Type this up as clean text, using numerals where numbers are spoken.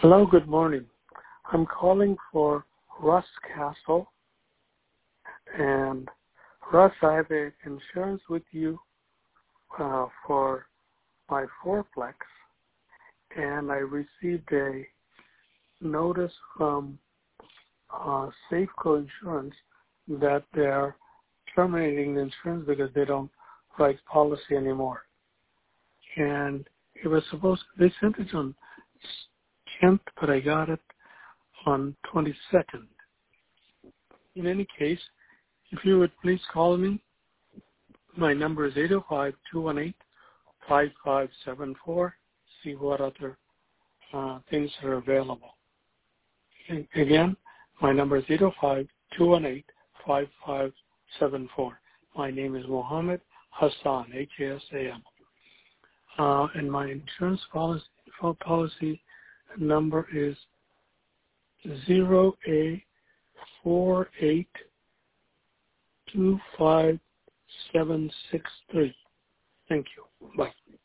Hello, good morning. I'm calling for Russ Castle. And Russ, I have insurance with you for my fourplex, and I received a notice from Safeco Insurance that they're terminating the insurance because they don't write policy anymore. And it was they sent it on 10th, but I got it on 22nd. In any case, if you would please call me, my number is 805-218-5574, see what other things are available. And again, my number is 805-218-5574. My name is Mohammed Hassan, Hassan. And my insurance policy number is 0A4825763. Thank you. Bye.